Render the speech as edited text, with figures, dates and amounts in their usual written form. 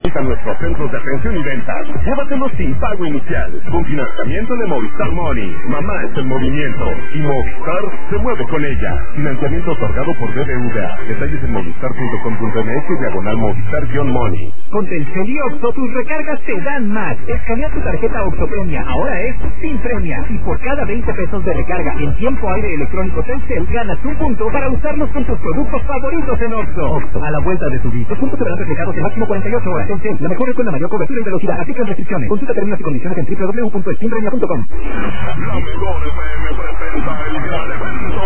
A nuestros centros de atención y ventas. Llévatelo sin pago inicial. Con financiamiento de Movistar Money. Mamá es el movimiento. Y Movistar se mueve con ella. Financiamiento otorgado por BBVA. Detalles en movistar.com.mx/Movistar-Money. Con Telcel y Oxxo, tus recargas te dan más. Escanea tu tarjeta Oxxo Premia. Ahora es sin premia. Y por cada 20 pesos de recarga en tiempo aire electrónico Telcel, ganas un punto para usarlos con tus productos favoritos en Oxxo. Oxxo, a la vuelta de tu vida. Los puntos serán reflejados en máximo 48 horas. Telcel, la mejor red con la mayor cobertura y velocidad. Aplican restricciones. Consulta términos y condiciones en www.eximpremia.com. La mejor FM presenta el gran